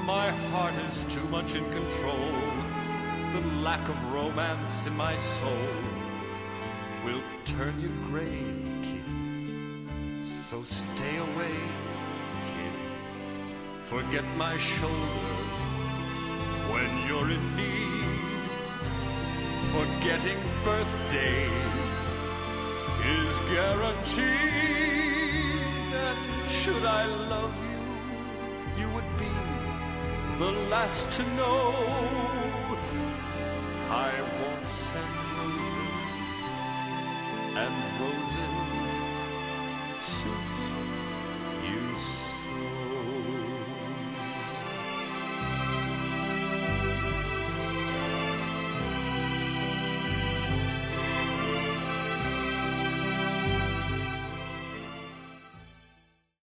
My heart is too much in control. The lack of romance in my soul will turn you gray, kid. So stay away, kid. Forget my shoulder when you're in need. Forgetting birthdays is guaranteed. And should I love you, you would be the last to know. I won't send roses and roses